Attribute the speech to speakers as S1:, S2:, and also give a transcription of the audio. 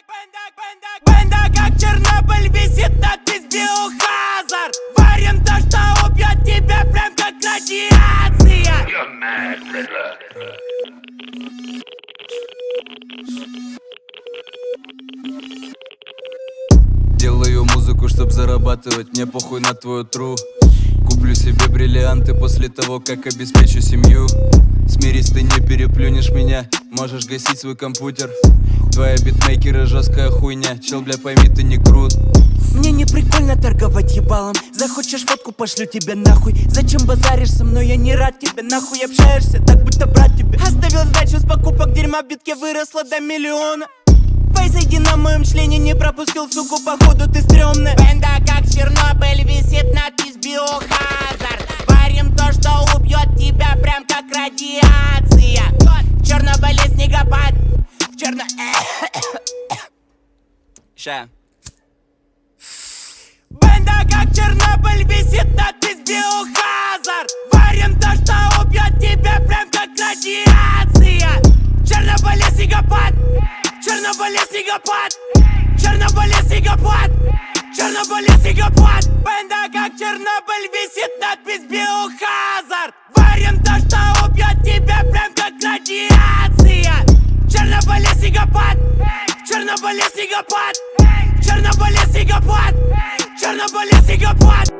S1: Бенда как Чернобыль, висит надпись Биохазард. Варим то, что убьет тебя, прям как радиация.
S2: Делаю музыку, чтоб зарабатывать, мне похуй на твою тру. Куплю себе бриллианты после того, как обеспечу семью. Смирись, ты не переплюнешь меня, можешь гасить свой компьютер. Твои битмейкеры жесткая хуйня, чел, бля, пойми, ты не крут.
S1: Мне не прикольно торговать ебалом. Захочешь фотку, пошлю тебе нахуй. Зачем базаришь со мной, я не рад тебе. Нахуй общаешься, так будто брат тебе. Оставил сдачу с покупок, дерьма в битке выросла до 1 миллиона. Пой, зайди на моем члене, не пропустил, суку, походу ты стрёмная. Бенда как Чернобыль, висит надпись Биохазард. Варим то, что убьет тебя, прям как радиация. В Чернобыле снегопад. В Ща. Бенда как Чернобыль, висит надпись Биохазард. Варим то, что убьет тебя, прям как радиация. В Чернобыле снегопад. В Чернобыле снегопад. В Чернобыле снегопад. В Чернобыле снегопад. Бенда как Чернобыль, висит надпись Биохазард. Варим то, что убьет тебя, прям как радиация. В Чернобыле снегопад. В Чернобыле снегопад. В Чернобыле снегопад. В Чернобыле снегопад.